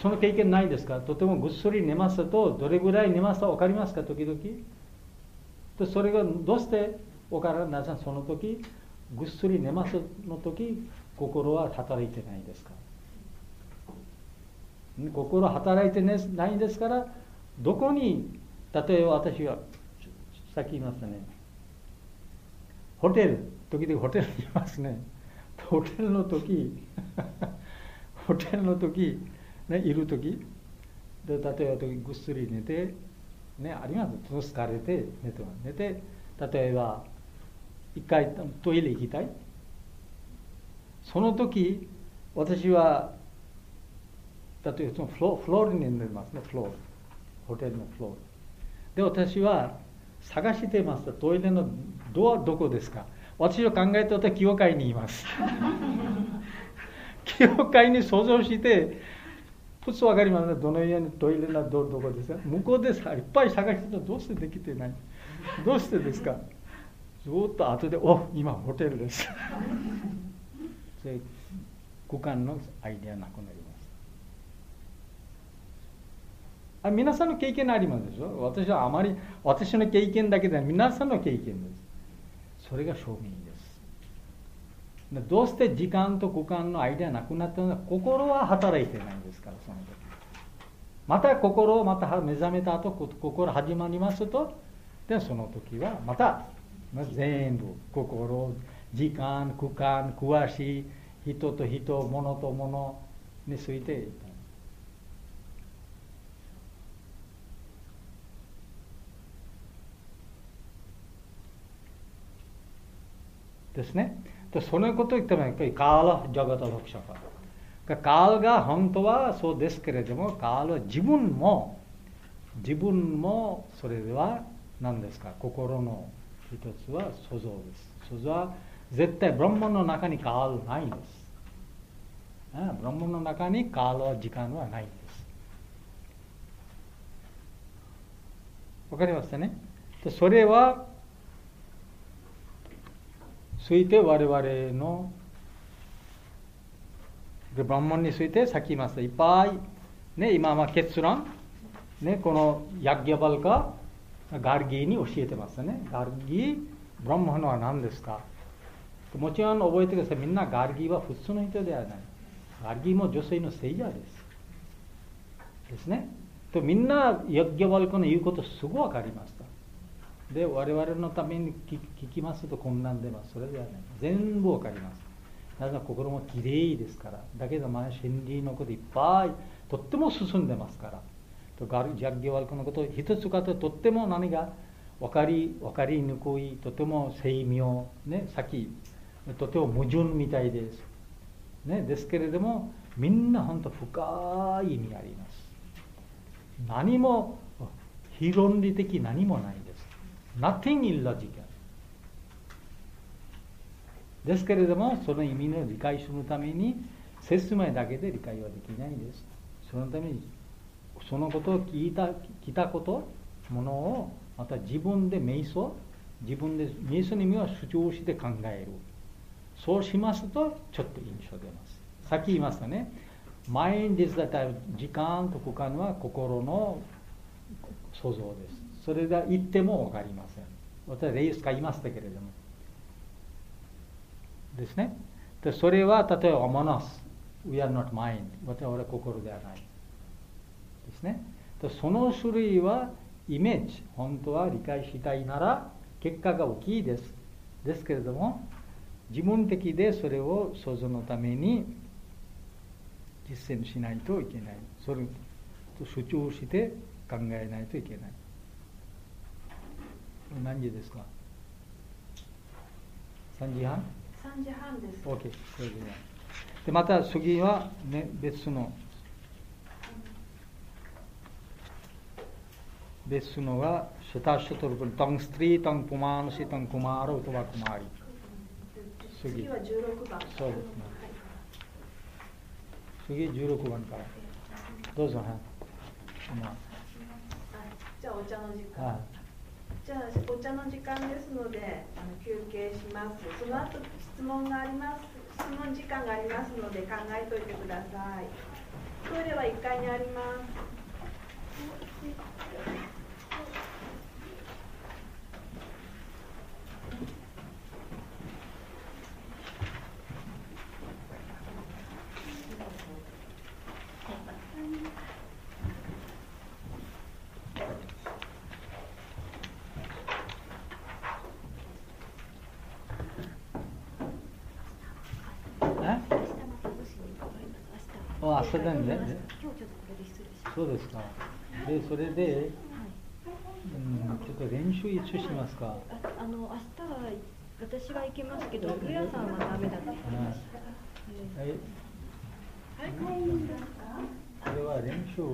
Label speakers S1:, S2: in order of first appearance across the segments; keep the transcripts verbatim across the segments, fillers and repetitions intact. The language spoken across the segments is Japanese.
S1: その経験ないですか？とてもぐっすり寝ますと、どれぐらい寝ますか分かりますか？時々。でそれがどうして分からない？その時、ぐっすり寝ますの時、心は働いてないですか？心は働いてないんですから、どこに、例えば私は、さっき言いましたね、ホテル、時々ホテルにいますね。ホテルの時、ホテルの時、ね、いる時で、例えばぐっすり寝て、ね、あります。疲れて寝てます。寝て、例えば、一回トイレ行きたい。その時、私は、例えばそのフロー、フローに寝てますね、フロー。ホテルのフロー。で、私は探してます。トイレのドアどこですか？私を考えたと教会にいます。教会に想像して、普通わかりますね。どの家にトイレのドアどこですか？向こうでさ、いっぱい探してどうしてできてない？どうしてですか？ずっと後で、お、今ホテルです。で、空間のアイデアなくなります。あ、皆さんの経験ありますでしょ？私はあまり、私の経験だけでは皆さんの経験です。それが証明です。どうして時間と空間のアイデアなくなったのか、心は働いてないんですから、その時。また心をまた目覚めた後、心始まりますと、でその時はまた全部心、時間、空間、詳しい人と人、物と物についていた。ですね。とそのことを言ってもやっぱりカール・ジャガタ・ロクシャカ。カールが本当はそうですけれども、カールは自分も、自分もそれでは何ですか、心の一つは想像です。想像は絶対ブランマンの中にカールないんです。ブランマンの中にカールは時間はないんです。わかりましたね。それはついて我々のブランマンについてさっき言いました。いっぱい、ね、今は結論、ね、このヤッギャバルカ、ガルギーに教えてますね。ガルギー、ブランマンは何ですか？もちろん覚えてください。みんなガルギーは普通の人ではない。ガルギーも女性の聖者です。ですね。とみんなヤッギャバルカの言うことすぐ分かりました。で、我々のために聞きますと困難でます。それではない。全部わかります。なぜなら心もきれいですから。だけど、まあ、真理のこといっぱい、とっても進んでますから。とガルジャッギワルクのこと、一つかととっても何が分かり、分かりにくい、とても精妙、ね、さっき、とても矛盾みたいです。ね、ですけれども、みんな本当深い意味あります。何も、非論理的何もないんです。Nothing illogical ですけれども、その意味の理解するために説明だけで理解はできないです。そのためにそのことを聞いた聞いたことものをまた自分で瞑想、自分で瞑想の意味を主張して考える。そうしますとちょっと印象出ます。さっき言いましたね。Mind is the time、時間と空間は心の想像です。それが言っても分かりません。私はレイスが言いましたけれども。ですね。でそれは例えば、マナス、We are not mind。私は心ではない。ですね。でその種類は、イメージ、本当は理解したいなら、結果が大きいです。ですけれども、自分的でそれを想像のために実践しないといけない。それと主張して考えないといけない。何時ですか？さんじはん？
S2: さんじはんです。
S1: OK。 それではでまた次は、ね、別の別のはシュタシュトルブルタンストリータンプマンシタンクマールウトワクマーリ。
S2: 次はじゅうろくばん。
S1: そうですね。次じゅうろくばんからどうぞ。はい。
S2: じゃあお茶の時間。はい、じゃあお茶の時間ですので、あの休憩します。その後質問があります。質問時間がありますので考えておいてください。 トイレはいっかいにあります。
S1: あ、明日でね。そうですか。で、それで、うん、ちょっと練習いつしますか。
S3: あ、あの明日は私は行けますけど、ウヤさんはダメだって言ってました。
S1: はい。これは練習。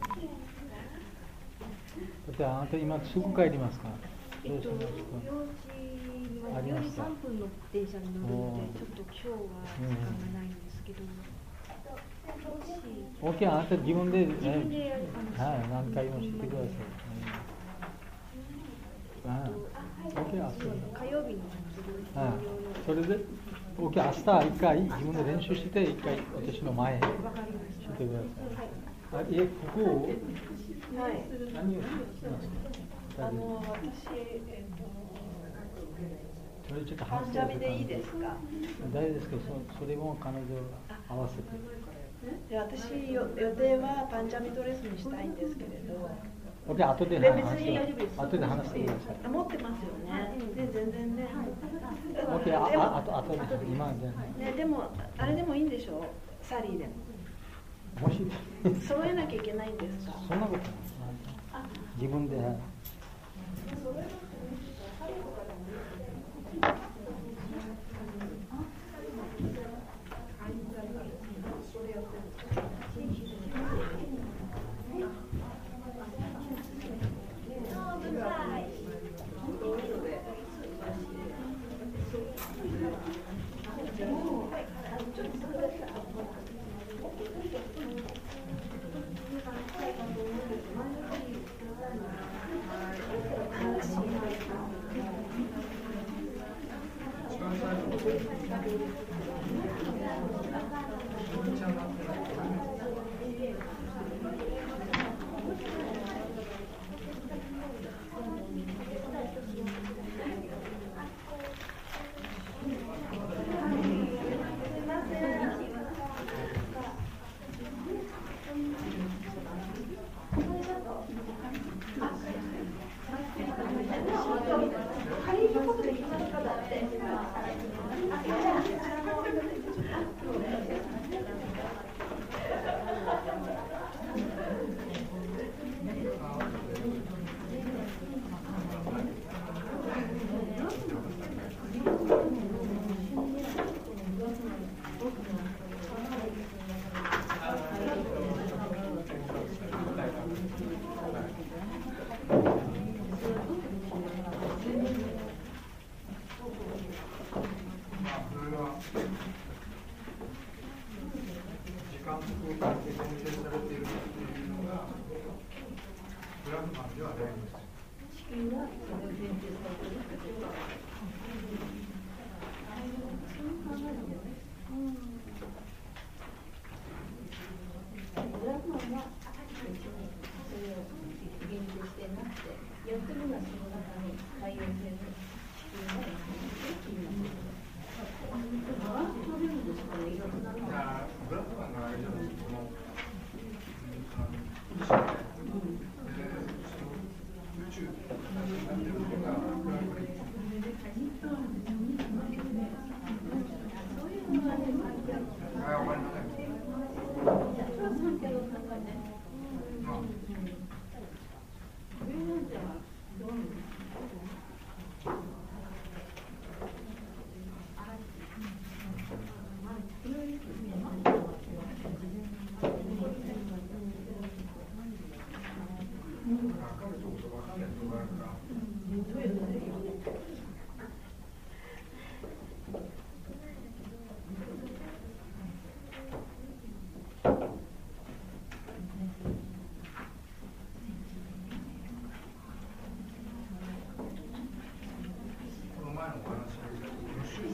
S1: だってあなた今すぐ帰りますか。
S3: えっと、よじはよじさんぷんの電車に乗るので、ちょっと今日は時間がないんですけど。
S1: オッケー、あなた自分で、ね、
S3: 自分でやるかもしれない。
S1: はい、何回もしてください。うん、オッケー、明日。
S3: 火曜日の
S1: はい、それで、オッケー、明日一回自分で練習して、一回私の前にしてください。あ、え、ここを、はい、何をしますか。
S2: あの、私、えっと、
S1: それちょっと
S2: パンジャビでいいですか。
S1: 大丈夫ですけど、それも彼女合わせて。
S2: で、私予定はパンジャビドレスにしたいんですけれど。
S1: オッケー、後で話して。後で話してください。
S2: あ、持ってますよね。で、全然ね。
S1: オッケー、あ、あと、後で、今じゃ
S2: ね、でも、あれでもいいんでしょう。サリーでも。
S1: もし。
S2: 揃えなきゃいけないんですか。
S1: そんなことない。自分で。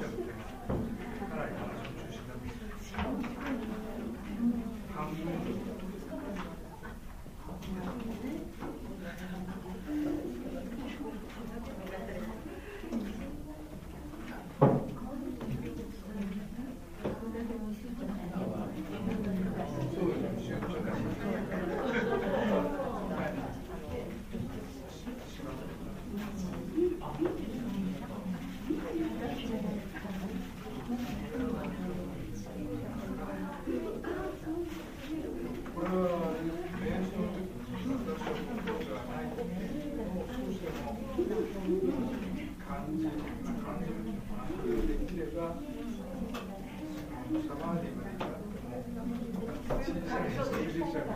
S4: 半分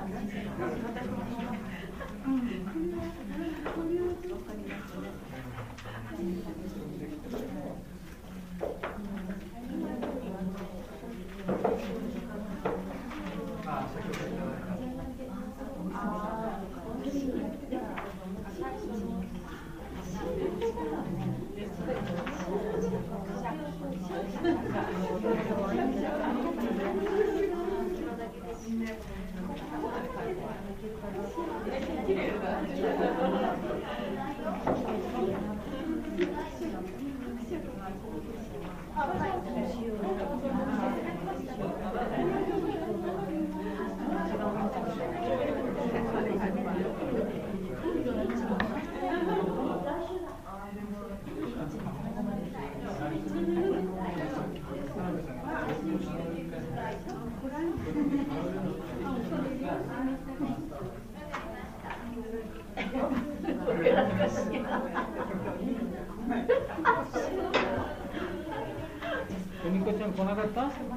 S1: 久美子ちゃん来なかった？来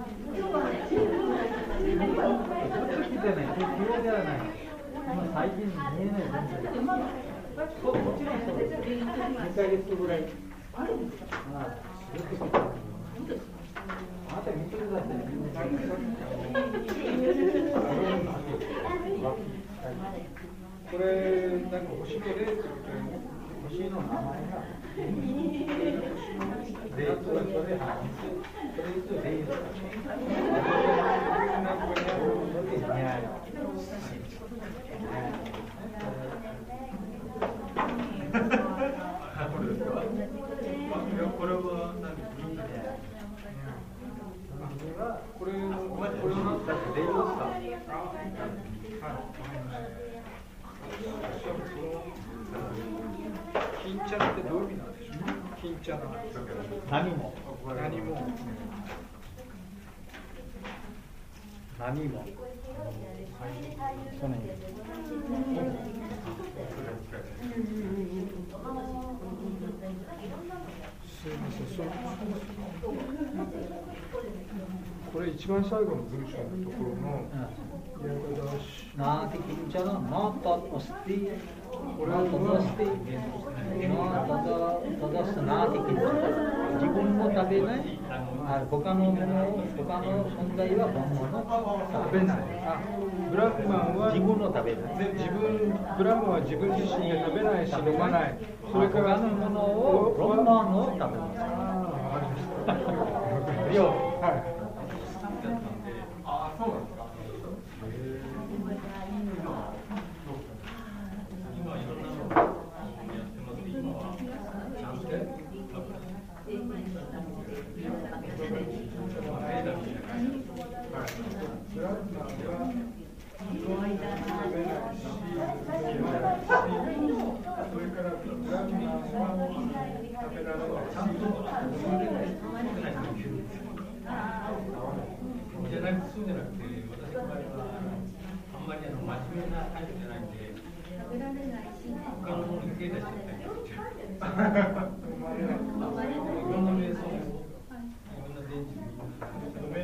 S1: てない。急じゃない。最近見えない。こっちの人、にかげつぐらい。ああ、よく来た。あなた見てください。これ、なんか星子で、星の名前が。レイトはそれ、それとレイト。これは何？これ、これは何だっけ？レイトですか？金茶ってどういう意味なんでしょう？金茶な何も何も何もその意味。すみません、そうこれ一番最後の文章のところのナーティキンチャラナータオスティナータオスティナータオスナーティキンチャラ自分も食べない他のものを他の存在は本物食べないブラフマンは自分の食べない自分ブラフマンは自分自身が食べないし飲まないそれから他のものをブラフマンを食べますはいああそうなんですかじゃなくて、そうじゃなくて、私の場合はあんまりあの真面目なタイプじゃないんで、他のものに手出しちゃったりして、いろんな瞑想を、いろんな電池に飲めない。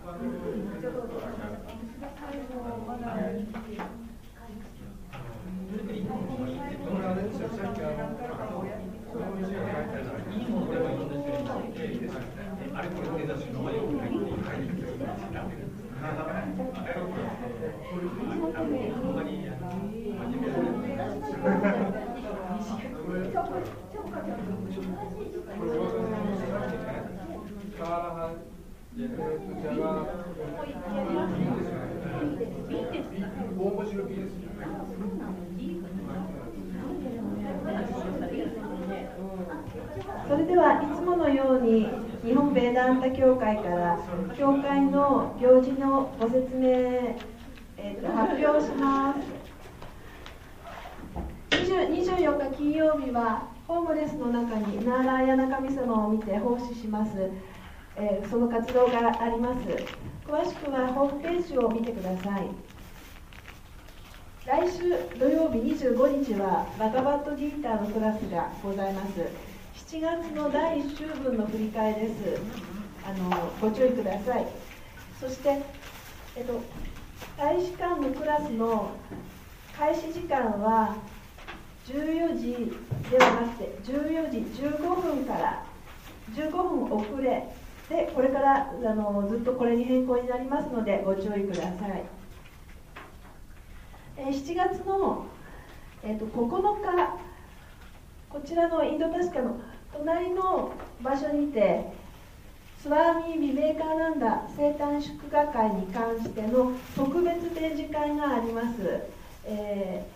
S1: いいものでもいいんですよ。あれこれ手出すのはよくないって書いてるんですよ。あんまり真面目な。
S2: それではいつものように日本ベーダンタ教会から教会の行事のご説明、えー、と発表します。にじゅうよっか金曜日はホームレスの中にナーラーヤナ神様を見て奉仕します、えー、その活動があります。詳しくはホームページを見てください。来週土曜日にじゅうごにちはバガバットギーターのクラスがございます。しちがつのだいいっ週分の振り替えです。あのご注意ください。そして、えっと大使館のクラスの開始時間はじゅうよじではなくてじゅうよじじゅうごふんからじゅうごふん遅れで、これからあのずっとこれに変更になりますのでご注意ください。えー、しちがつの、えー、とここのか、こちらのインドタシカの隣の場所にてスワーミー・ビベーカーナンダ生誕祝賀会に関しての特別展示会があります。え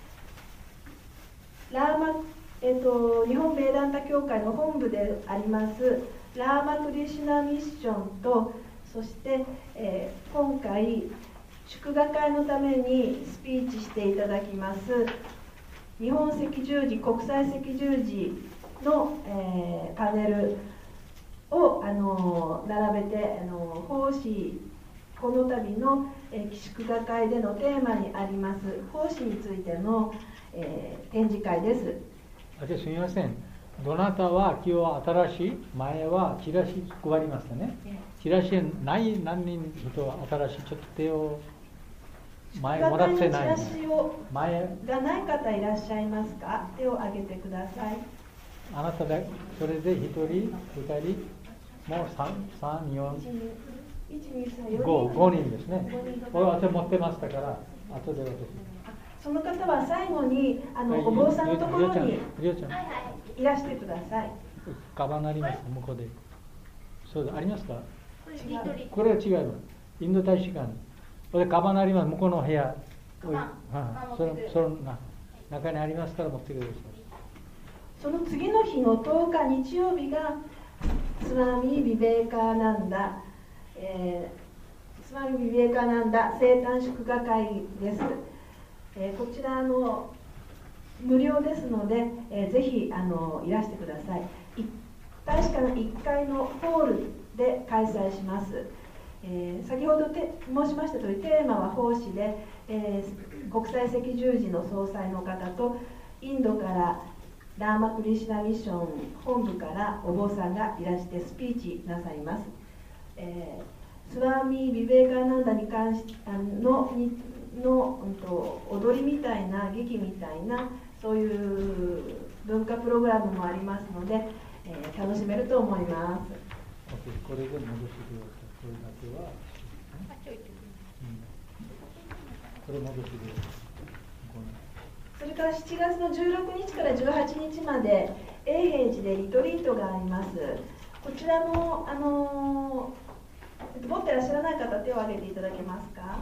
S2: ー、ラーマ、えーと、日本ベーダンタ協会の本部でありますラーマ・クリシュナ・ミッションと、そして、えー、今回祝賀会のためにスピーチしていただきます日本赤十字国際赤十字の、えー、パネルをあの並べてあの奉仕この度の、えー、祝賀会でのテーマにあります奉仕についての、えー、展示会です。
S1: あ、すみません。どなたは今日は新しい、前はチラシ配りましたね。チラシない何人人は新しい、ちょっと手を前もらってない、ね。
S2: チラシを前がない方いらっしゃいますか？手を挙げてください。
S1: あなたで、それで一人、二人、もう三、三、四、五、五人ですね。これ私持ってましたから、後で私。
S2: その方は最後にあのお坊さんのところにいらしてください。
S1: カバンあります、向こうで。そうありますか？
S2: 違う。
S1: これは違います。インド大使館。これカバンあります、向こうの部屋。はい、そのその中にありますから持ってください。
S2: その次の日のとおか日曜日がスワミ・ビベーカーナンダ、えー、スワミ・ビベーカーナンダ生誕祝賀会です。えー、こちらの無料ですので、えー、ぜひあのいらしてください。大使館のいっかいのホールで開催します。えー、先ほどて申しましたとおりテーマは奉仕で、えー、国際赤十字の総裁の方とインドからラーマ・クリシュナ・ミッション本部からお坊さんがいらしてスピーチなさいます。えー、スワーミー・ビベーカーナンダに関しあのにの、うん、と踊りみたいな劇みたいなそういう文化プログラムもありますので、えー、楽しめると思います。
S1: これで戻してください。これだけは、うん、これ戻してください。
S2: それからしちがつのじゅうろくにちからじゅうはちにちまで永平寺でリトリートがあります。こちらもあの持ってらっしゃらない方手を挙げていただけますか？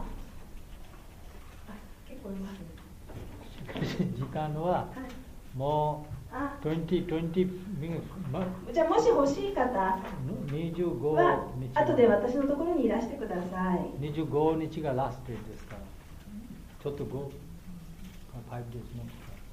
S2: 結構いますね。
S1: 時間はもうにじゅう、にじゅうミニッツ。
S2: じゃあもし欲しい方
S1: にじゅうご
S2: は後で私のところにいらしてください。
S1: にじゅうごにちがラストデーですから、ちょっとご、ごですね。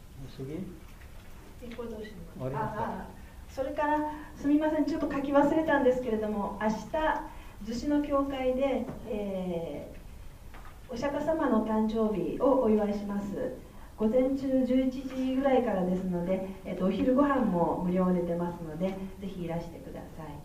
S1: 次。
S2: これどうしますか？ああ、それからすみません、ちょっと書き忘れたんですけれども、明日逗子の教会で、えー、お釈迦様の誕生日をお祝いします。午前中じゅういちじぐらいからですので、えー、とお昼ご飯も無料で出ますので、ぜひいらしてください。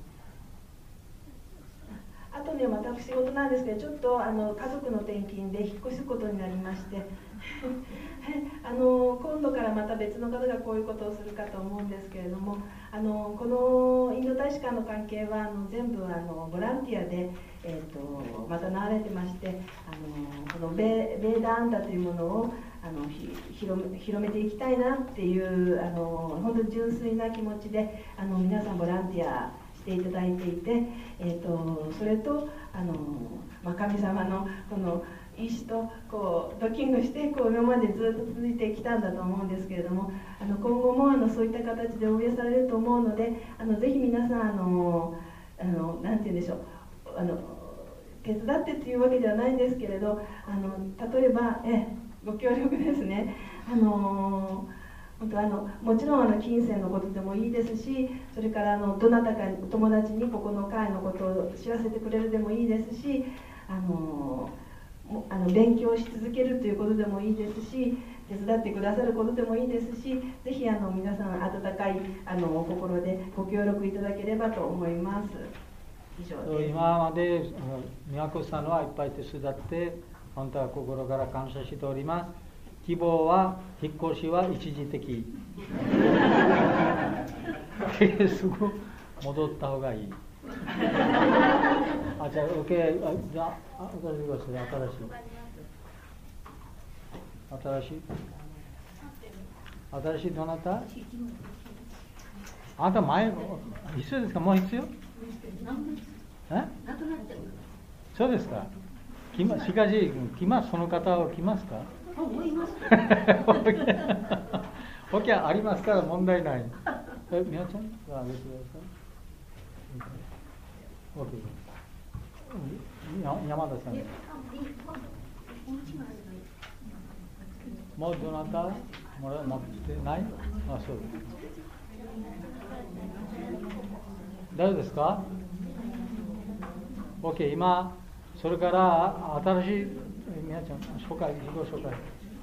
S2: あとね、私事なんですけど、ちょっとあの家族の転勤で引っ越すことになりましてあの今度からまた別の方がこういうことをするかと思うんですけれども、あのこのインド大使館の関係はあの全部あのボランティアで、えー、とまたなわれてまして、あのこのベベーダーンタというものをあのひ広め、広めていきたいなっていうあの本当に純粋な気持ちであの皆さんボランティアしていただいていて、えー、とそれとあの、まあ、神様のこの意志とこうドッキングしてこう今までずっと続いてきたんだと思うんですけれども、あの今後もあのそういった形で応援されると思うので、あのぜひ皆さんあのあのなんて言うんでしょう、あの手伝ってっていうわけではないんですけれど、あの例えばえご協力ですね。あの本当あのもちろんあの金銭のことでもいいですし、それからあのどなたか友達にここの会のことを知らせてくれるでもいいですし、あのあの勉強し続けるということでもいいですし、手伝ってくださることでもいいですし、ぜひあの皆さん温かいあの心でご協力いただければと思います。以上です。
S1: 今まで宮子さんはいっぱい手伝って本当は心から感謝しております。希望は、引っ越しは一時的。すぐ戻った方がいい。あ、じゃあ、OK。じゃあ、新しいことで、新しい。新しい。新しいどなた？あなた前、必要ですか？もう必要？え？そうですか。来ま、しかし、来ます、その方は来ますか？
S3: います。
S1: OK ありますから問題ない。え、みなちゃんはあげてください。OK。山田さん。もうどなた？持ってない？あ、そうです。大丈夫ですか？ OK、今、それから新しい、皆ちゃん、紹介、自己紹介。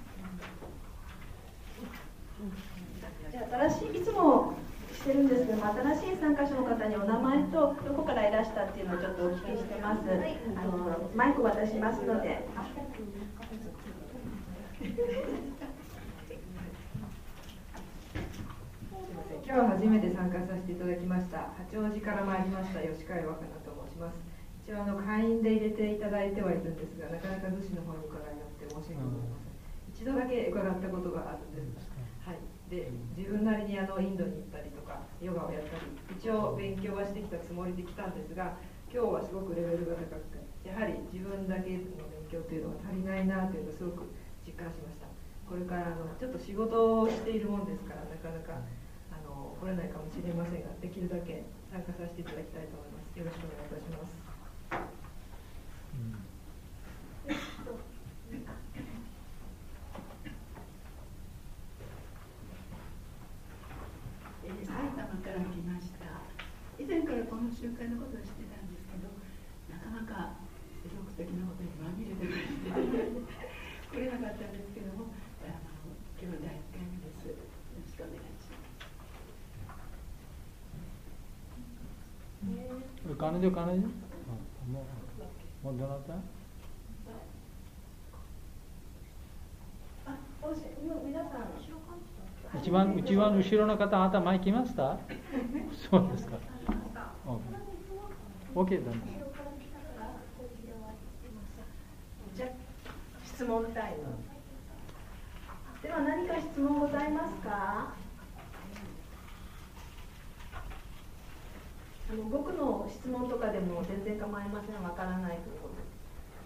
S2: じゃあ新しい、いつもしてるんですけども、新しい参加者の方にお名前とどこからいらしたっていうのをちょっとお聞きしてます。あのマイク渡しますので。
S4: 今日は初めて参加させていただきました。八王子から参りました吉川若菜と申します。一応あの会員で入れていただいてはいるんですが、なかなか逗子の方に伺えなくて申し訳ございません。一度だけ伺ったことがあるんです。はい。で、自分なりにあのインドに行ったりとかヨガをやったり、一応勉強はしてきたつもりで来たんですが、今日はすごくレベルが高くて、やはり自分だけの勉強というのは足りないなというのをすごく実感しました。これからあのちょっと仕事をしているもんですから、なかなか来れないかもしれませんが、できるだけ参加させていただきたいと思います。よろしくお願いいたします。
S5: えー、埼玉から来ました。以前からこの集会のことを知ってたんですけど、なかなか世俗的なことにまみれてくれて来れなかったんですけども、あの今日だいいっかいめです。よろしくお願いします。
S1: 彼女、彼女、もう、もうどなた？一番、一番後ろの方、あなた前来ました？そうですか。OK、だね。
S2: じゃあ、質問タイム。では、何か質問ございますか？あの僕の質問とかでも全然構いません。わからないということです。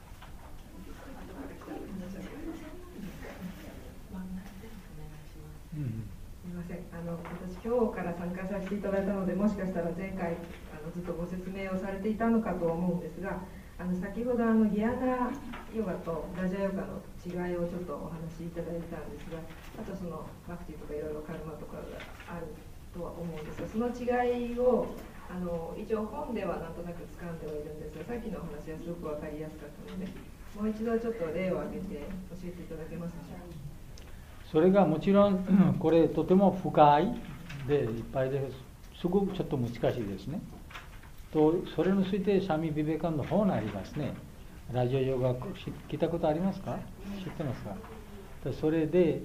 S4: すみません。あの私今日から参加させていただいたので、もしかしたら前回あのずっとご説明をされていたのかと思うんですが、あの先ほどあのギアナヨガとラジャヨガの違いをちょっとお話しいただいたんですが、あとそのバクティとかいろいろカルマとかがあるとは思うんですが、その違いをあの一応本ではなんとなく掴んではいるんですが、さっきのお話はすごく分かりやすかったので、もう一度ちょっと例を挙げて教えていただけますでしょうか。
S1: それがもちろんこれとても深いでいっぱいですごくちょっと難しいですね。とそれについてサミ・ビベカンの本ありますね。ラジオヨガ聞いたことありますか？知ってますか？それで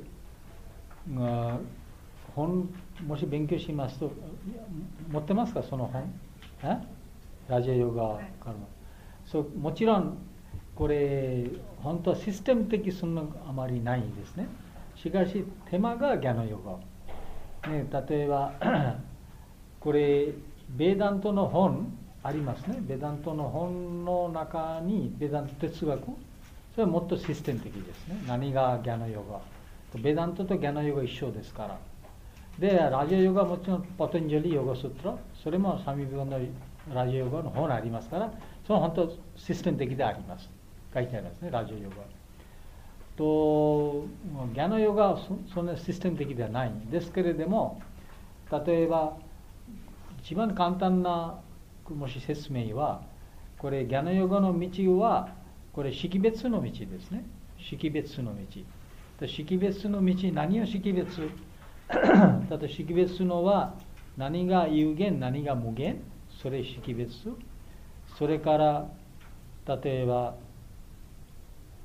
S1: 本もし勉強しますと持ってますかその本？えラジオヨガからそうもちろんこれ本当はシステム的そんなあまりないんですね。しかしテーマがギャナヨガ、ね、例えばこれベーダントの本ありますね。ベーダントの本の中にベーダント哲学それはもっとシステム的ですね。何がギャナヨガベーダントとギャナヨガ一緒ですから。でラジオヨガはもちろんパタンジャリヨガスートラそれもサミビバンのラジオヨガの本ありますからその本当システム的であります書いてありますねラジオヨガとギャナヨガは そ, そんなシステム的ではないんですけれども例えば一番簡単なもし説明はこれギャナヨガの道はこれ識別の道ですね識別の道識別の道何を識別例えば識別するのは何が有限何が無限それ識別それから例えば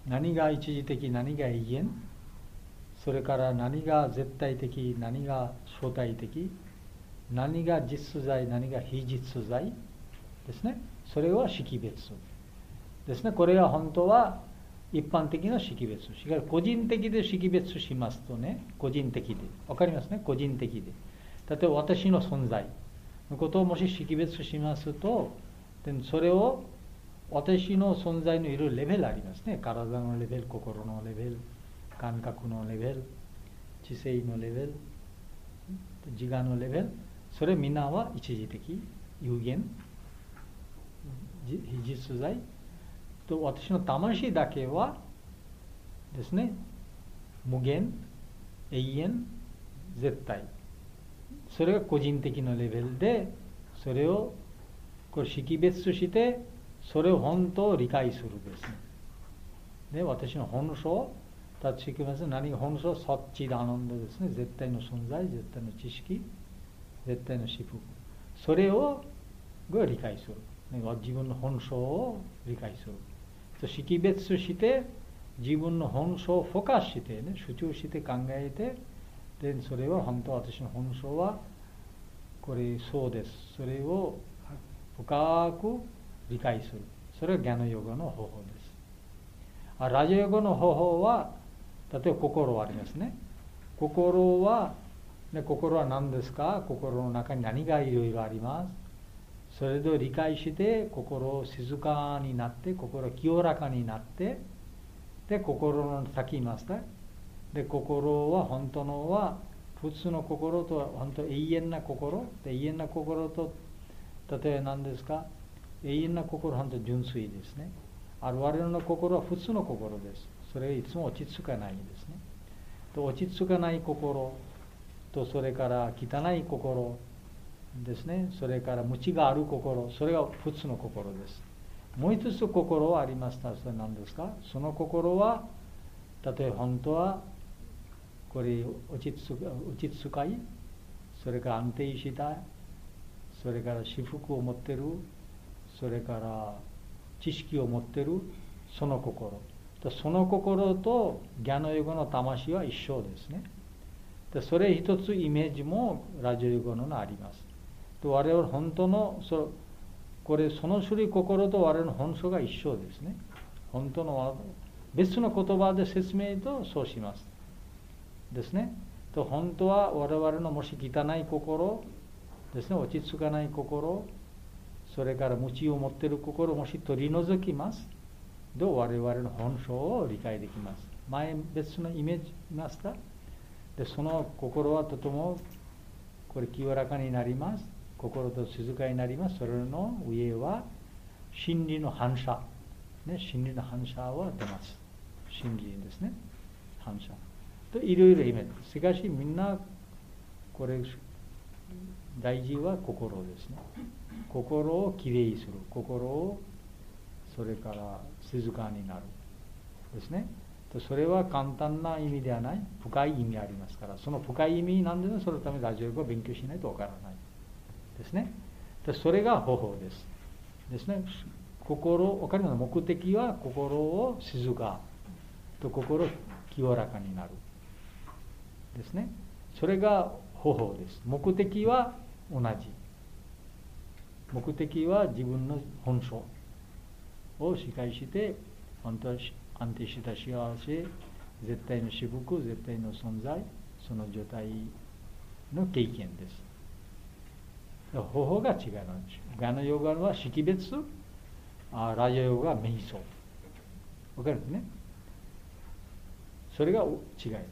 S1: 何が一時的、何が永遠、それから何が絶対的、何が相対的、何が実在、何が非実在ですね。それは識別ですね。これは本当は一般的な識別。しかし個人的で識別しますとね、個人的で、わかりますね、個人的で。例えば私の存在のことをもし識別しますと、それを私の存在のいるレベルありますね。体のレベル、心のレベル、感覚のレベル、知性のレベル、自我のレベル、それみんなは一時的、有限、非実在と、私の魂だけはですね、無限、永遠、絶対。それが個人的なレベルで、それをこれ識別して、それを本当を理解するですね。で、私の本性、立ち識別、何が本性、サッチダーナンダですね。絶対の存在、絶対の知識、絶対の至福。それをが理解する。自分の本性を理解する。識別して、自分の本性をフォーカスして、ね、集中して考えて、でそれは本当私の本性はこれそうです。それを深く理解する。それがギャナヨガの方法です。あラジオヨガの方法は、例えば心はありますね。心は、ね、心は何ですか？心の中に何がいろいろあります。それを理解して、心を静かになって、心を清らかになって、で、心の先言いますか。で、心は本当のは、普通の心とは本当永遠な心。で永遠な心と、例えば何ですか？永遠な心は本当純粋ですね。ある我々の心は普通の心です。それいつも落ち着かないですね。と落ち着かない心と、それから汚い心ですね。それから無知がある心、それが普通の心です。もう一つ心はありました。それ何ですか？その心は、例えば本当はこれ落ち着かい、それから安定した、それから至福を持っている、それから知識を持っている、その心。その心とギャナヨガの魂は一緒ですね。でそれ一つイメージもラジオヨガのあります。で我々本当のそこれその種類心と我々の本性が一緒ですね。本当の別の言葉で説明とそうしますですね。と本当は我々のもし汚い心ですね、落ち着かない心、それから無知を持っている心をもし取り除きますと、我々の本性を理解できます。前別のイメージ見ました。でその心はとてもこれ清らかになります。心と静かになります。それの上は真理の反射、ね、真理の反射は出ます。真理ですね、反射といろいろイメージ。しかしみんなこれ大事は心ですね。心をきれいにする、心をそれから静かになるですね。それは簡単な意味ではない、深い意味ありますから、その深い意味なんでもそのためラジオヨガを勉強しないとわからないですね。それが方法ですですね。心、わかります。目的は心を静かと心清らかになるですね。それが方法です。目的は同じ。目的は自分の本性を理解して、本当は安定した幸せ、絶対の至福、絶対の存在、その状態の経験です。方法が違います。ギャナヨガは識別、ラジオヨガは瞑想。わかるんですね。それが違います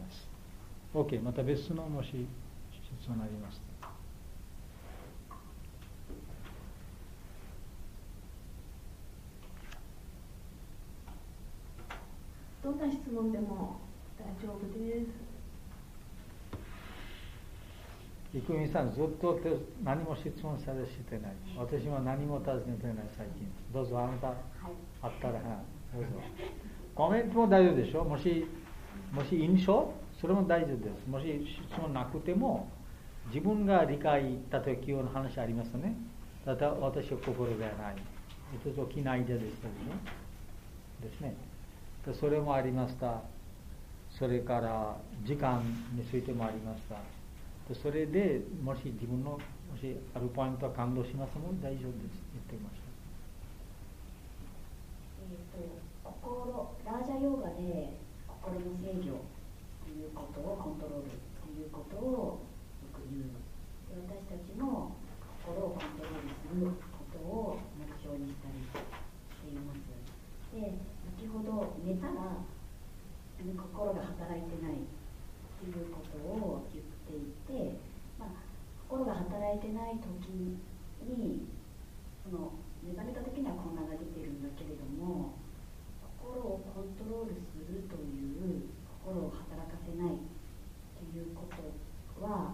S1: 。OK、また別のもし質問あります。
S2: どんな質問でも大丈夫です。
S1: 生見さん、ずっと何も質問されしてない。私も何も尋ねてない、最近。どうぞ、あなた、はい、あったら、はい、どうぞ。コメントも大丈夫でしょ。もし、もし印象、それも大丈夫です。もし質問なくても、自分が理解、例えば今日の話ありますね。例えば私は心ではない。一つ大きなアイデアでしたでしょ。ですね。 それもありました。それから時間についてもありました。それでもし自分のもしあるポイントは感動しますので大丈夫です言ってました。
S6: えーと、心ラージャヨーガで心の制御ということをコントロールということをよく言う。私たちも心をコントロールすることを目標にしたりしています。で、先ほど寝たら心が働いてないということを言っていて、まあ、心が働いてない時にその目覚めた時には混乱が出てるんだけれども、心をコントロールするという心を働かせないということは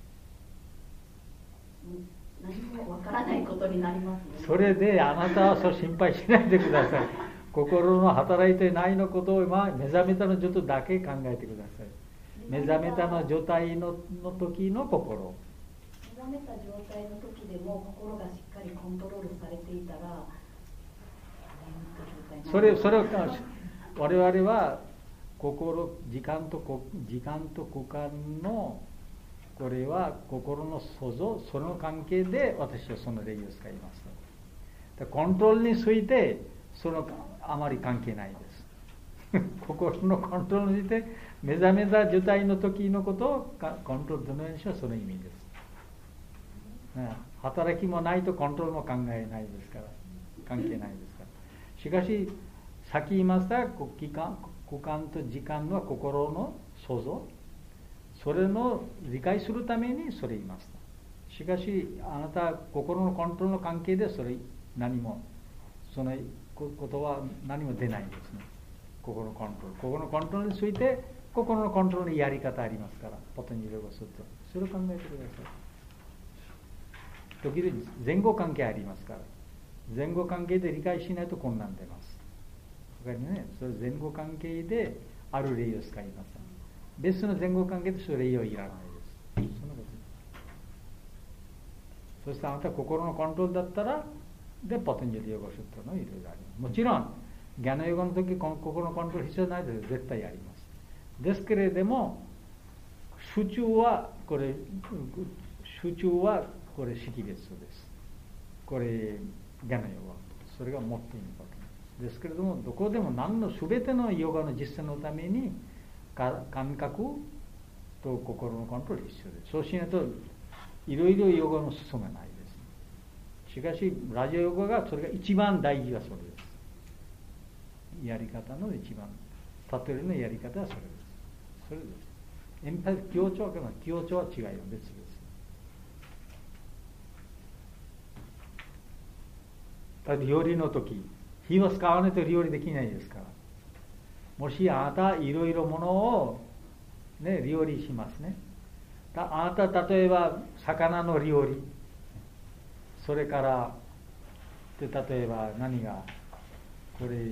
S6: 何もわからないことになりますよね。
S1: それであなたはそう心配しないでください。心の働いてないのことを今目覚めたの状態だけ考えてください。目覚めたの状態 の, の時の心。
S6: 目覚めた状態の時でも心がしっかりコントロールされていたら、
S1: それそれを我々は心時間と時間と空間のこれは心の想像、その関係で私はその例を使います。コントロールについてそのあまり関係ないです。心のコントロールについて目覚めた状態の時のことをコントロールどのようにしよう、その意味です。働きもないとコントロールも考えないですから、関係ないですから。しかしさっき言いました空間、空間と時間は心の想像、それの理解するためにそれ言いました。しかしあなた心のコントロールの関係でそれ何もそのことは何も出ないんですね。心のコントロール、心のコントロールについて心のコントロールのやり方ありますから、パタンジャリヨガスートラ、それを考えてください。時々前後関係ありますから、前後関係で理解しないと混乱出ます。わかりね、それ前後関係である例を使います。別の前後関係でそれ例をいらないです。そのこと。そしてあなた心のコントロールだったらでパタンジャリヨガスートラのいろいろあります。もちろんギャナヨガの時心のコントロール必要ないです。絶対あります。ですけれども集中はこれ集中はこれ識別です。これギャナヨガ、それが最もインパクトですけれども、どこでも何の全てのヨガの実践のために感覚と心のコントロール必要です。そうしないといろいろヨガの進まないです。しかしラジオヨガがそれが一番大事はそれです。やり方の一番例えのやり方はそれです。それです。エンパシー、強調は強調は違いは別です。料理の時、火を使わないと料理できないですから。もしあなたいろいろものを、ね、料理しますね。あなた例えば魚の料理、それからで例えば何がこれ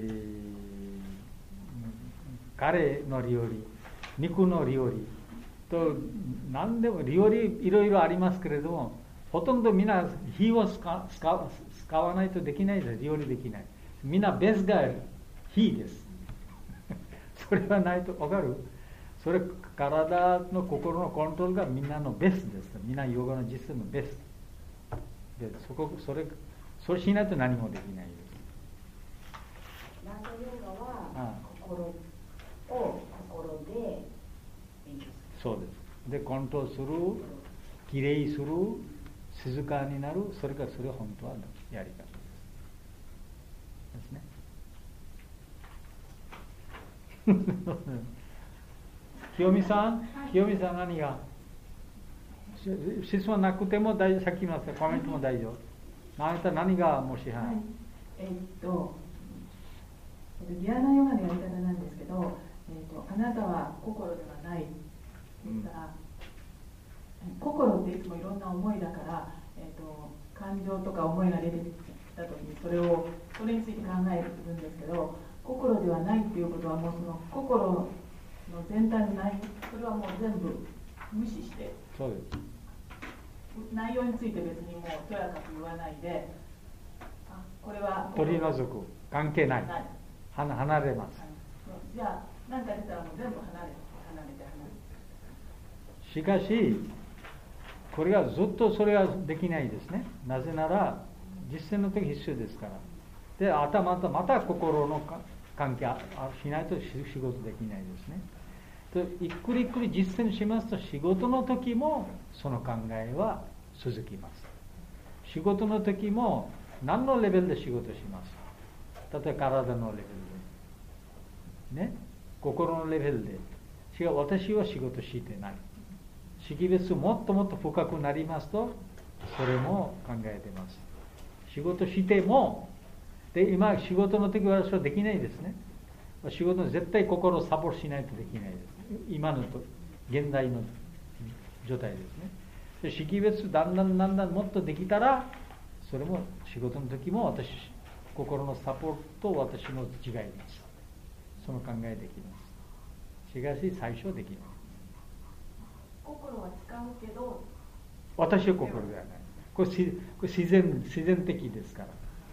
S1: カレーの料理、肉の料理と何でも料理いろいろありますけれども、ほとんどみんな火を使使わないとできないです。料理できない。みんなベースが火です。それはないと分かる？それ体の心のコントロールがみんなのベースです。みんなヨガの実践のベース。でそこそれそれしないと何もできないです。
S6: ラージャヨガは心を心で勉強する。
S1: そうです。でコントロールする、きれいする、静かになる、それがそれは本当はやり方です。ですね。清美さん、清美さん何が質問なくても大丈夫、さっき言いましたコメントも大丈夫。あなた何がもし、はい、
S4: えー、っとギアナヨガのやり方なんですけど、えー、っとあなたは心ではないですから、うん、心っていつもいろんな思いだから、えー、っと感情とか思いが出てきた時にそれをそれについて考えるんですけど、心ではないっていうことはもうその心の全体の内容、それはもう全部無視して、
S1: そうです。
S4: 内容について別にもうとやかく言わないで、あこれは
S1: 取り除く、関係ない、
S4: ない
S1: 離れます。
S5: じゃあ何か出たらもう全部離れ離れて離れて。
S1: しかしこれがずっとそれはできないですね。なぜなら実践の時必須ですから。で頭とまた心の関係しないと仕事できないですね。とゆっくりゆっくり実践しますと、仕事の時もその考えは続きます。仕事の時も何のレベルで仕事します。例えば体のレベルで、ね、心のレベルで、違う、私は仕事してない。識別もっともっと深くなりますと、それも考えてます。仕事しても、で今仕事の時はそれはできないですね。仕事の絶対心をサポートしないとできないです。今のと現代の状態ですね。で識別だんだんだんだんもっとできたら、それも仕事の時も私心のサポートと私の違いです。その考えできます。しかし最初はできない。
S2: 心は使うけど
S1: 私は心ではない。これ、これ自然自然的ですから。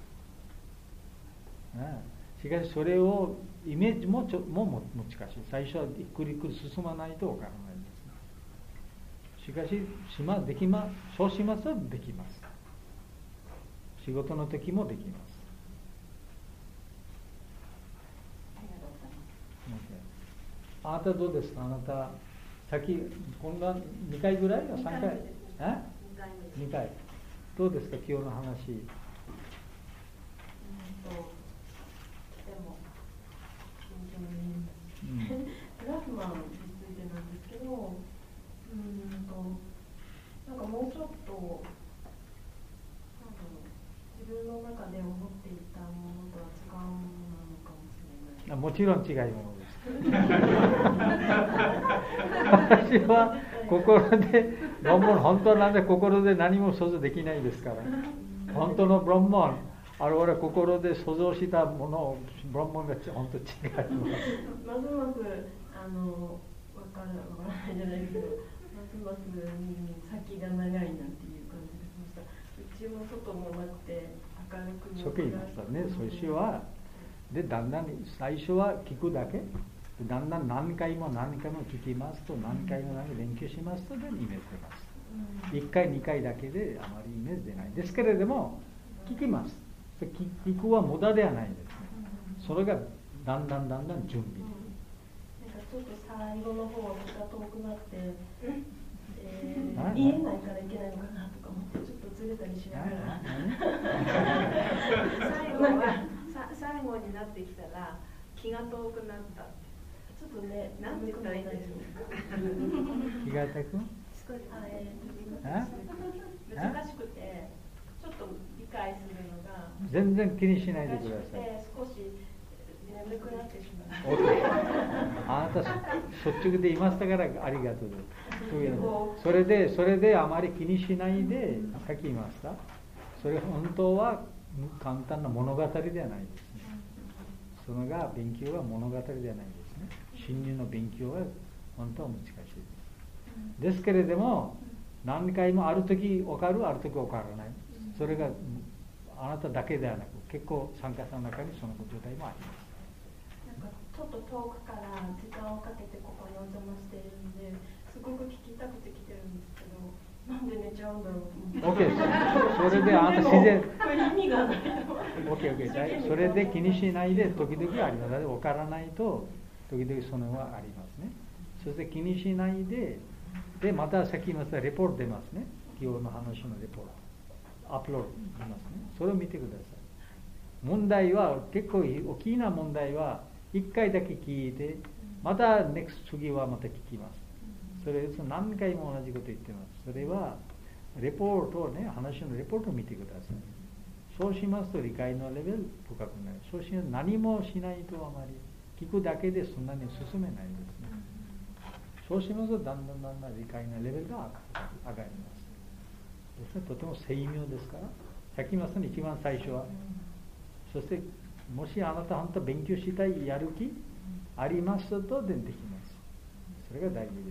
S1: しかしそれをイメージもちょもも難しい。最初はゆっくりゆっくり進まないとわからないですね。しかししまできまそうしますとできます。仕事の時もできます。
S6: ありがとうございます。
S1: あなたどうですか。あなた先今度はにかいぐらいさんかいえにかいどうですか今日の話。
S2: ブラフマンについてなんですけど、うんとなんかもうちょっとなんだろう、自分の中で思っていたものとは違うものなのかもしれない。
S1: もちろん違いものです。私は心でブランモン本当なんで心で何も想像できないですから。本当のブランモンあれは心で想像したものをブランモンが本当違います。
S2: ますますあの分から分からないじゃないけど、ますます、うん、先が長いなっていう感じがしました。内も外もなくて明るくも。
S1: そう言いましたね。そしてはでだんだん最初は聞くだけ。だんだん何回も何回も聞きますと、何回も何回も勉強しますとでイメージ出ます。いっかいにかいだけであまりイメージ出ない。ですけれども聞きます。聞くは無駄ではないんですね。それがだんだんだんだん準備。
S2: なんかちょっと最後の方が遠くなって、えー、見えないからいけないのかなとか思ってちょっとずれたりしながら最後はさ最後になってきたら気が遠くなった。ちょっとね、なんて言ったらいいんでしょう。
S1: 気が遠く？
S2: 難しくてちょっと理解するのが
S1: 全然気にしないでください。
S2: 少し眠くなってしまう。
S1: あなた率直で言いましたからありがとうです。それでそれであまり気にしないでさっき言いました。それ本当は簡単な物語ではないですね。そのが勉強は物語ではないですね。真理の勉強は本当は難しいです。ですけれども何回もある時分かる、ある時分からない。それがあなただけではなく結構参加者の中にその状態もあります。
S2: なんかちょっと遠くから時間をかけてここにお邪魔しているのですごく聞きたくて来てるんですけど、なんで寝ちゃうんだろうと思って。
S1: OK それであなた自然
S2: これ意味がない。
S1: OK OK それで気にしないで時々あります。分からないと時々そのはありますね。そして気にしないででまたさっき言いましたレポート出ますね。今日の話のレポートアップロードしますね。それを見てください。問題は結構大きな問題はいっかいだけ聞いてまた ネクスト 次はまた聞きます。それ何回も同じこと言ってます。それはレポートをね、話のレポートを見てください。そうしますと理解のレベル深くなる。そうし何もしないとあまり聞くだけでそんなに進めないですね。そうしますとだんだんだんだん理解のレベルが上がります。ですね、とても精妙ですから、さっき言いましたね、一番最初は。そして、もしあなた本当勉強したいやる気ありますとでできます。それが大事です。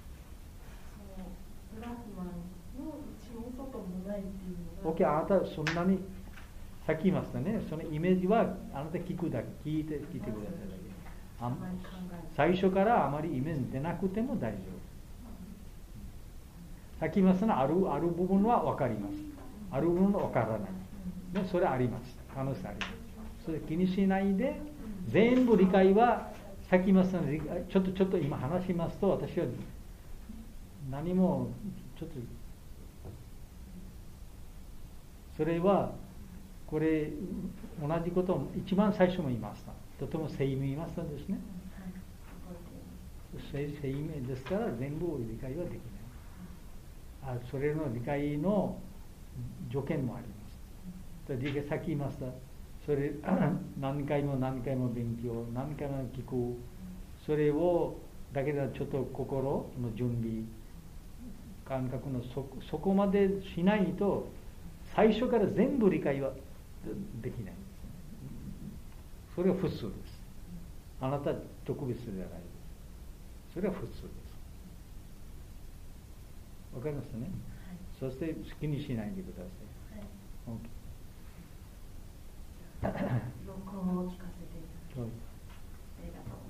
S2: ブラフマンの内も外もないっていうのが。
S1: OK、あなたそんなに、さっき言いましたね、そのイメージはあなた聞くだけ、聞いて聞いてくださいだけ。
S2: あまり考えない。
S1: 最初からあまりイメージ出なくても大丈夫。さっき言いましたね、ある、ある部分は分かります。ある部分は分からない。でそれあります。可能性あります。それ気にしないで、全部理解は、さっき言いましたね、ちょっとちょっと今話しますと、私は何もちょっと、それは、これ、同じことを一番最初も言いました。とても生命言いましたですね。生命ですから全部理解はできない。あそれの理解の条件もあります。さっき言いました。それ何回も何回も勉強、何回も聞く。それをだけではちょっと心の準備、感覚の そ, そこまでしないと、最初から全部理解はできない。それは普通です。あなた特別ではないです。それは普通です。わかりますね、はい、そして好きにしないでくだ
S2: さい。はい、okay、録音を聞かせていただきます。ありがとう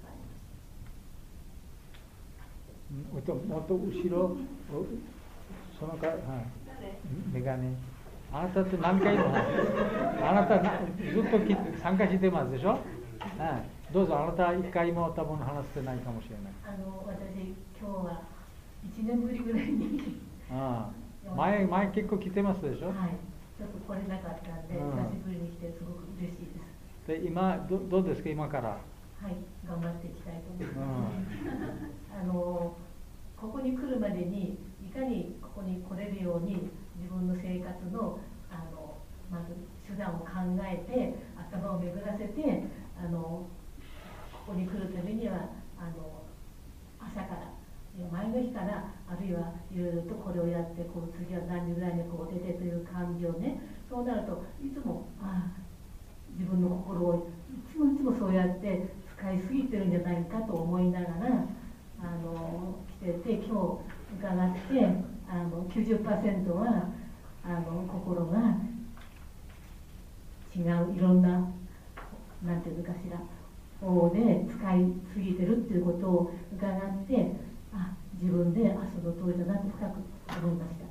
S2: ございます。
S1: もっと後ろ、そのか、はい、メガネ。あなたと何回も、あなたずっと参加してますでしょ、はい、どうぞ、あなた一回も多分話してないかもしれない。
S2: あの私、今日はいちねんぶりぐらいに
S1: ああ前、前結構来てますでしょ、はい、
S2: ちょっと来れなかったんで、うん、久しぶりに来てすごく嬉しいです。
S1: で今ど、どうですか、今から。
S2: はい、頑張っていきたいと思います。うん、あのここに来るまでに、いかにここに来れるように、自分の生活の、あのまず手段を考えて、頭を巡らせて、あのここに来るためには、あの朝から、前の日から、あるいはいろいろとこれをやって、こう次は何時ぐらいにこう出てという感じをね、そうなると、いつも、ああ、自分の心をいつもいつもそうやって使いすぎてるんじゃないかと思いながら、あの来てて、今日伺って、あの きゅうじゅっパーセント はあの心が違う、いろんな、なんていうのかしら、方で使いすぎてるっていうことを伺って、あ、自分で、あ、その通りだなと深く思いました。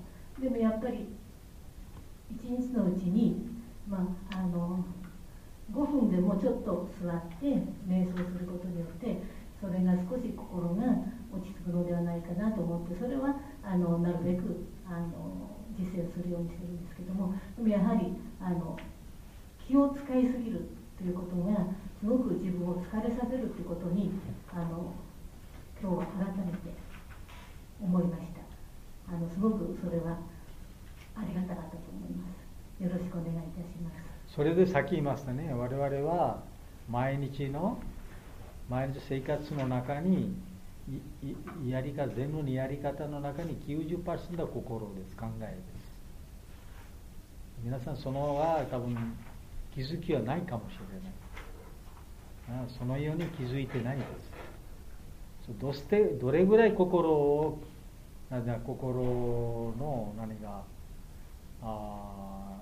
S2: でもやっぱり一日のうちに、まあ、あのごふんでもちょっと座って瞑想することによって、それが少し心が落ち着くのではないかなと思って、それはあのなるべくあの実践するようにしてるんですけども、でもやはりあの気を使いすぎるということがすごく自分を疲れさせるということに、あの今日は改めて思いました。あのすごくそれはありがたかったと思います。よろしくお願いいたします。
S1: それでさっき言いましたね、我々は毎日の毎日生活の中にやり方、全部のやり方の中に きゅうじゅっパーセント は心です、考えです。皆さんそのは多分気づきはないかもしれない。そのように気づいてないです。どうしてどれぐらい心を心の何があ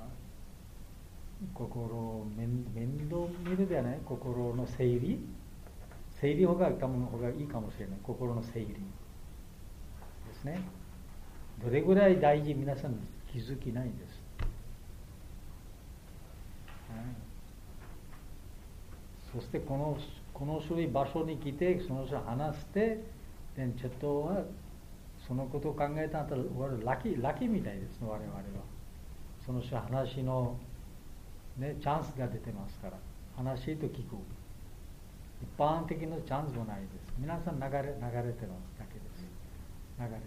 S1: 心面倒見るではない、心の整理整理方が多分方がいいかもしれない。心の整理ですね。どれぐらい大事、皆さん気づきないんです。はい、そしてこのこの種類場所に来て、その人話して、でちょっとはそのことを考えたらラッキーラッキーみたいですね、我々は。その人話の、ね、チャンスが出てますから、話と聞く。一般的なチャンスもないです。皆さん流れ流れてますだけです。流れてます。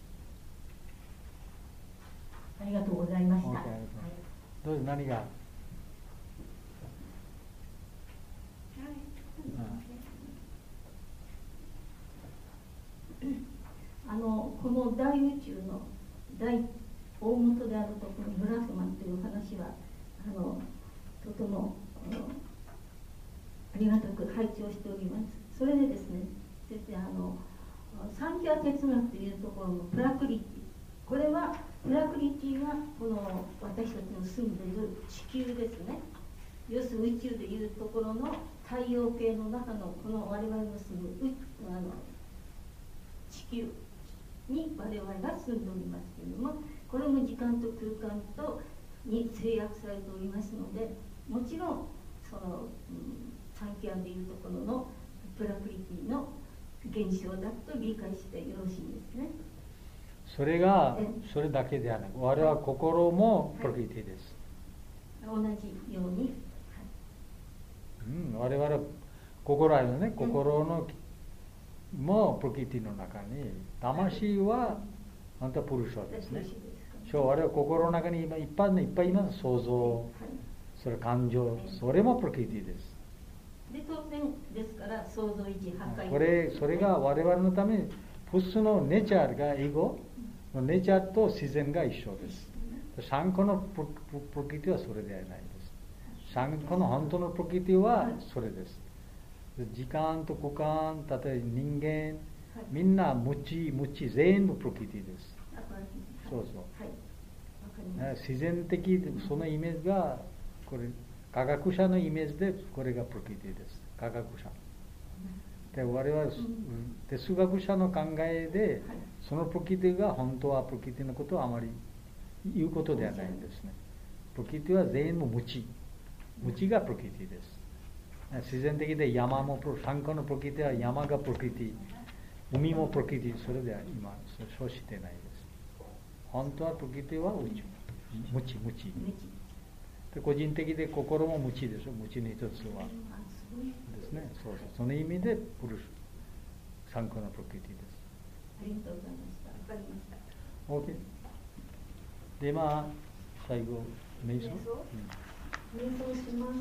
S2: ありがとうございました。はい、
S1: どうぞ、何が。
S2: あのこの大宇宙の大大元であるところブラフマンという話はあのとてもあのありがたく拝聴しております。それでですね、先生、あのサンキャ哲学というところのプラクリティ、これはプラクリティはこの私たちの住んでいる地球ですね。要するに宇宙でいうところの
S7: 太陽系の中のこの我々の住むうあの地球に我々が住んでおりますけれども、これも時間と空間とに制約されておりますので、もちろんその、うん、サンキャンでいうところのプラクリティの現象だと理解してよろしいんですね。
S1: それがそれだけではなく、我々は心もプラクリティです。
S7: はい、同じように、
S1: うん、我々は心あるね、心の、うん、もプラクリティの中に、魂は本当はプルシャですね。そう、我々は心の中に今いっぱいいっぱいいます。想像、はい、それ感情、それもプラクリティです。
S7: で当然ですから創造維持破壊、
S1: これそれが我々のために普通のネチャーがエゴのネチャーと自然が一緒です。サンコのプラクリティはそれではないです。サンコの本当のプラクリティはそれです。時間と空間、例えば人間、みんな無知無知全部プラクリティです。そうそう、はい、自然的そのイメージがこれ科学者のイメージでこれがプラクリティです。科学者で我々、うん、哲学者の考えでそのプラクリティが本当はプラクリティのことをあまり言うことではないんですね。プラクリティは全部無知無知がプラクリティです。自然的で山も三個のプラクリティは山がプラクリティ、海もプラクリティ、それでは今そうしてないです。本当はプラクリティは宇宙無知無知で、個人的で心も無知でしょ。無知の一つはですね。そうそう、その意味でプルシュ三個のプラクリティです。
S7: ありがとうございました。わかりました。
S1: OK。 で今最後瞑想、
S2: 瞑想、瞑想します。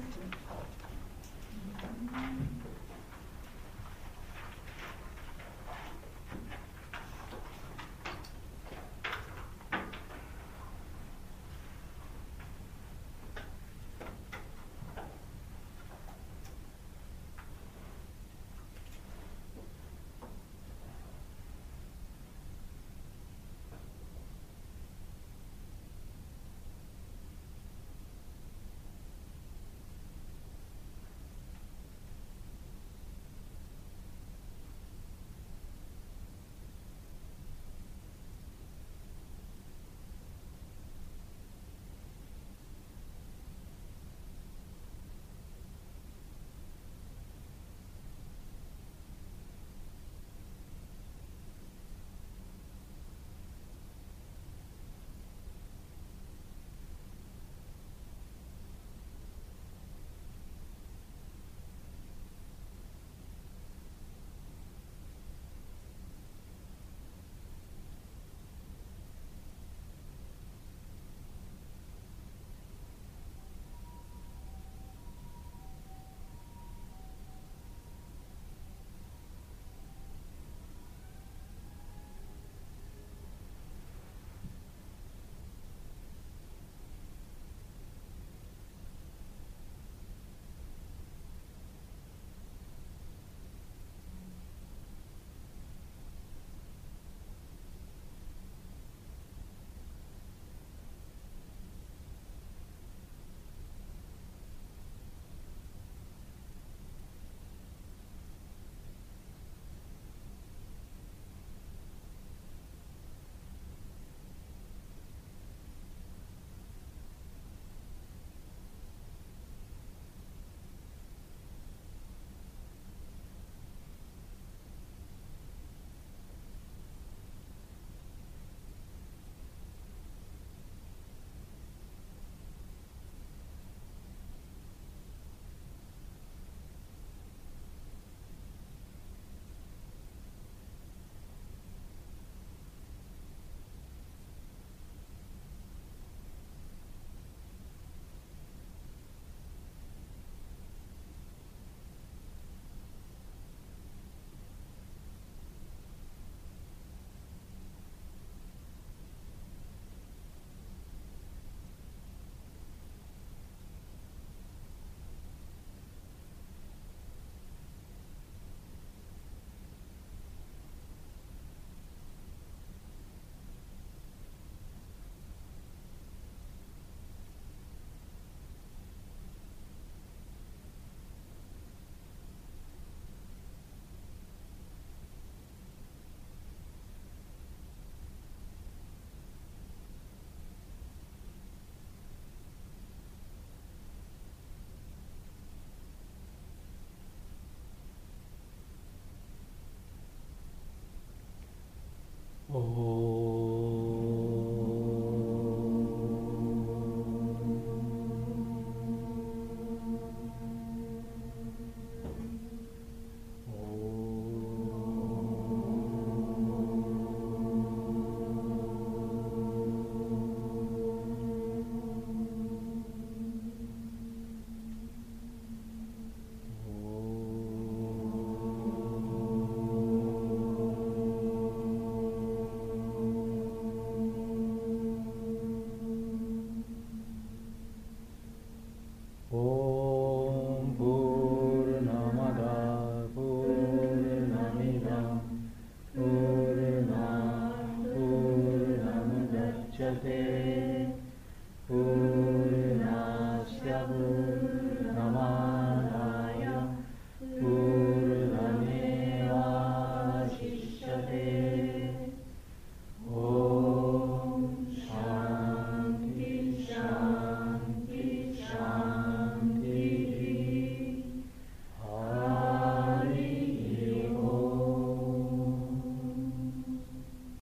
S1: お